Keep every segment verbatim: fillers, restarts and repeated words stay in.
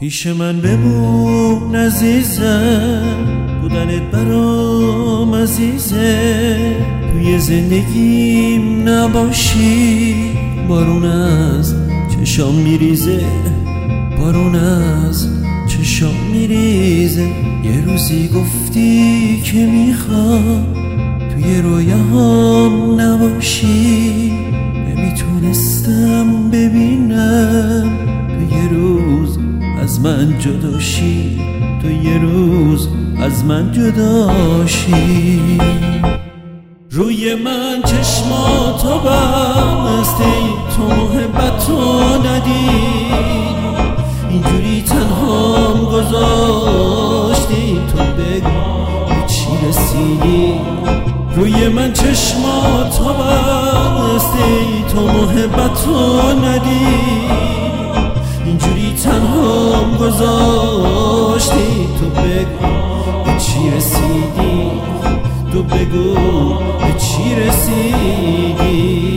پیش من بمون عزیزم، بودنت برام عزیزه. توی زندگیم نباشی بارون از چشام میریزه، بارون از چشام میریزه. یه روزی گفتی که میخوام توی رویاهام نباشی، نمیتونستم ببینم تو یه روز از من جداشی، تو یه روز از من جداشی. روی من چشماتو بستی، تو محبتو ندیدی، اینجوری تنهام گذاشتی. تو بگو به چی رسیدی؟ روی من چشماتو بستی، تو محبتو ندیدی، اینجوری تنهام گذاشتی. تو بگو به چی رسیدی؟ تو بگو به چی رسیدی؟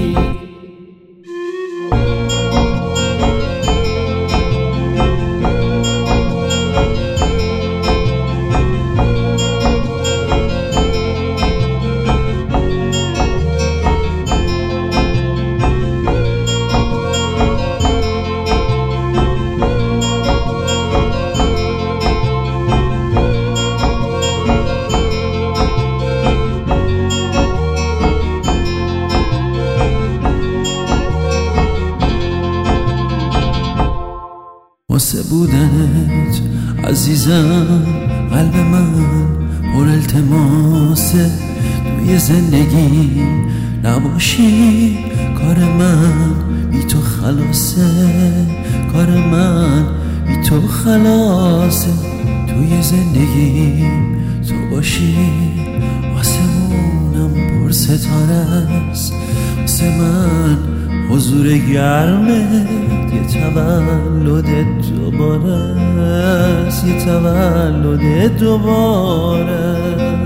واسه بودنت عزیزم قلب من پر التماسه. توی زندگی نباشی کار من بی تو خلاصه، کار من بی تو خلاصه. توی زندگی تو باشی آسمونم پر ستاره است، واسه من حضور گرمت یه تولد دوباره است، یه تولد دوباره.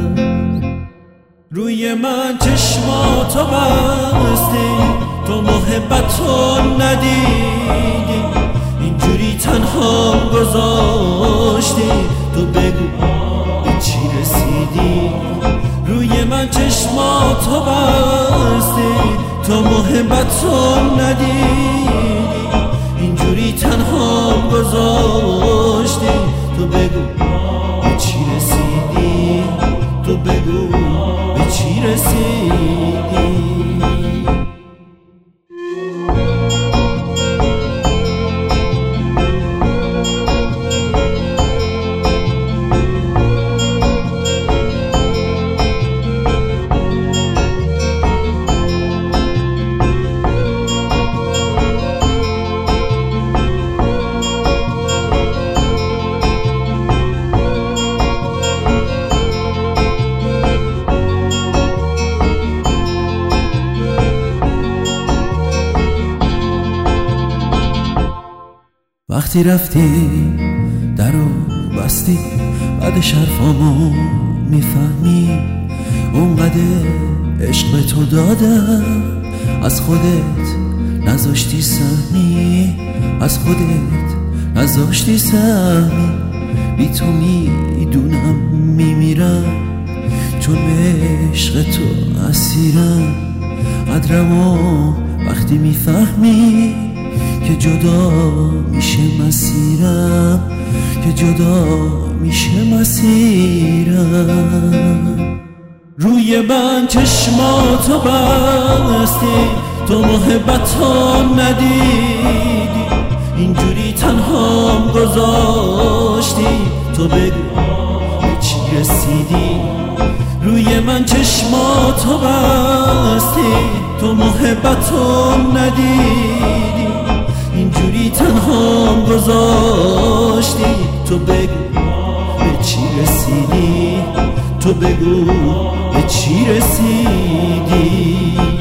روی من چشماتو بستی، تو محبتو ندیدی، اینجوری تنهام گذاشتی. تو بگو به چی رسیدی؟ روی من چشماتو بستی، تو محبتو ندیدی، اینجوری تنهام گذاشتی. تو بگو به چی رسیدی؟ تو بگو به چی رسیدی؟ وقتی رفتی درو بستی، بعدش حرفامو میفهمی. اونقدر عشق به تو دادم، از خودت نذاشتی سهمی، از خودت نذاشتی سهمی. بی تو میدونم میمیرم، چون به عشق تو اسیرم. قدرمو وقتی میفهمی که جدا میشه مسیرم، که جدا میشه مسیرم. روی من چشماتو بستی، تو محبتو ندیدی، اینجوری تنهام گذاشتی. تو بگو به چی رسیدی؟ روی من چشماتو بستی، تو محبتو ندیدی، اینجوری تنهام گذاشتی. تو بگو به چی رسیدی؟ تو بگو به چی رسیدی؟